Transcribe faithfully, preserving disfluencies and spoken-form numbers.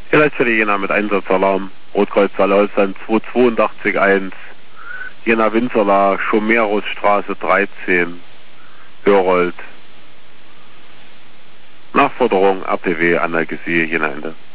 Ja, Leitstelle Jena mit Einsatzalarm. Rotkreuz Saarlausen zwei zwei acht eins. Jena Winzerla, Schomerusstraße dreizehn. Hörold. Nachforderung A P W Analgesie Jena Ende.